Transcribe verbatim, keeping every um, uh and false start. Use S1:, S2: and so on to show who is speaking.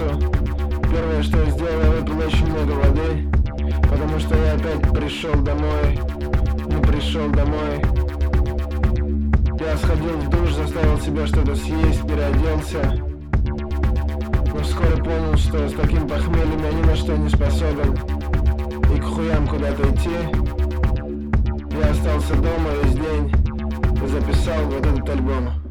S1: террасу. Первое, что я сделал, я выпил очень много воды, потому что я опять пришел домой, не пришел домой. Я сходил в душ, заставил себя что-то съесть, переоделся, но вскоре понял, что с таким похмельем я ни на что не способен, и к хуям куда-то идти. Я остался дома весь день и записал вот этот альбом.